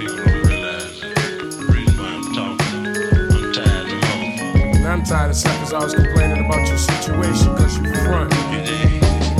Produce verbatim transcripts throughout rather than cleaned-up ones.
people don't realize the reason why I'm talking. I'm tired of home. And I'm tired of suckers always complaining about your situation, cause you front. You dig?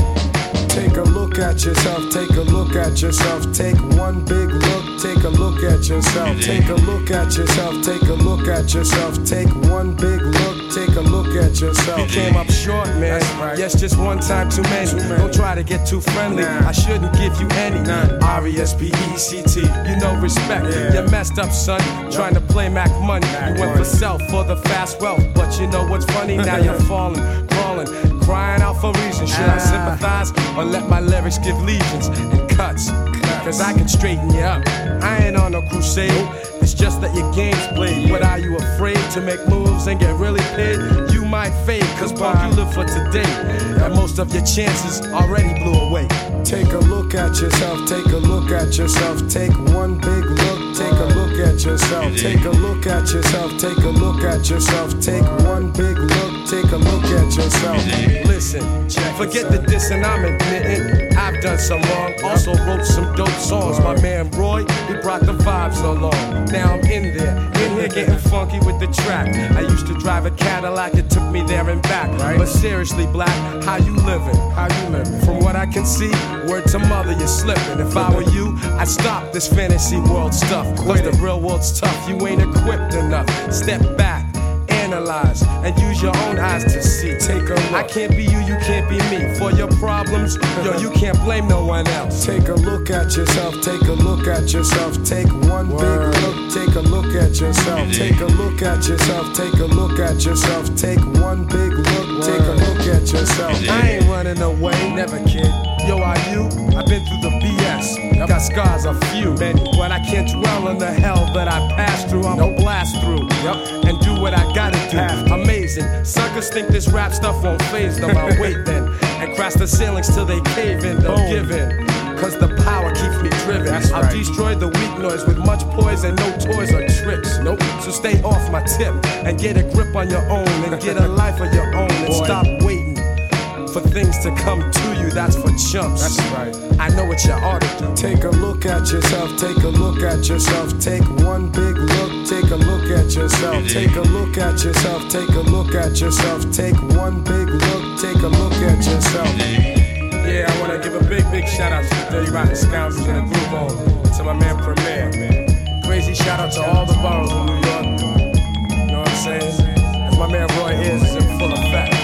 Take a look at yourself, take a look at yourself, take one big look, take a look at yourself, take a look at yourself, take a look at yourself, take one big look, take a look at yourself. You came up short, man. Right. Yes, just one time too many. Too many. Don't try to get too friendly. Nah. I shouldn't give you any. None. R E S P E C T. You know respect. Yeah. You messed up, son. Trying to play Mac money. Mac you went money. for self for the fast wealth. But you know what's funny? Now you're falling, crawling, crying out for reasons. Should I sympathize or let my lyrics give legions and cuts? Cause I can straighten you up. I ain't on no crusade. It's just that your game's played. But are you afraid to make moves and get really paid? You might fade, cause punk, you live for today. And most of your chances already blew away. Take a look at yourself, take a look at yourself, take one big look, take a look at yourself, take a look at yourself, take a look at yourself, take one big look, take a look at yourself. Listen, forget the dissing I'm admitting. I've done some wrong, also wrote some dope songs. My man Roy, he brought the vibes along. Now I'm in there, in here getting funky with the track. I used to drive a Cadillac, it took me there and back. But seriously, black, how you living? How you living? From what I can see, word to mother, you're slipping. If I were you, I'd stop this fantasy world stuff. Cause the real world's tough, you ain't equipped enough. Step back, analyze, and use your own eyes to see. Take a look. I can't be you, you can't be me. For your problems, yo, you can't blame no one else. Take a look at yourself, take a look at yourself, take one Word. big look, take a look at yourself, take a look at yourself, take a look at yourself, take one big look, take a look at yourself. I ain't running away, never kid. Yo, are you? I've been through the B S. Got scars a few, many, but I can't dwell on the hell that I passed through. I'm a blast through, yep, and do what I gotta do. Amazing. Suckers think this rap stuff won't phase them. I'll wait then and crash the ceilings till they cave in. They'll Boom. give in. Cause the power keeps me driven. That's I'll right. destroy the weak noise with much poise and no toys or tricks. Nope. So stay off my tip and get a grip on your own and get a life of your own and Boy. stop waiting for things to come to you. That's for chumps. That's right. I know what you ought to do. Take a look at yourself, take a look at yourself, take one big look, take a look at yourself, take a look at yourself, take a look at yourself, take one big look, take a look at yourself. Yeah, I wanna give a big, big shout out to the Dirty Rotten Scoundrels and the Groove On, to my man Premier. Crazy shout out to all the boroughs in New York. You know what I'm saying? As my man Roy Ayers is in full effect.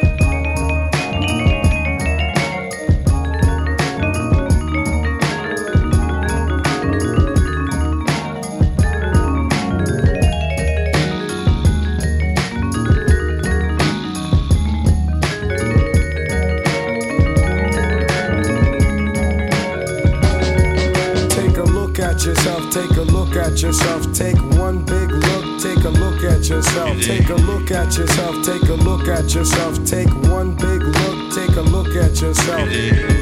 Yourself, take a look at yourself, take one big look, take a look at yourself, take a look at yourself, take a look at yourself, take one big look, take a look at yourself.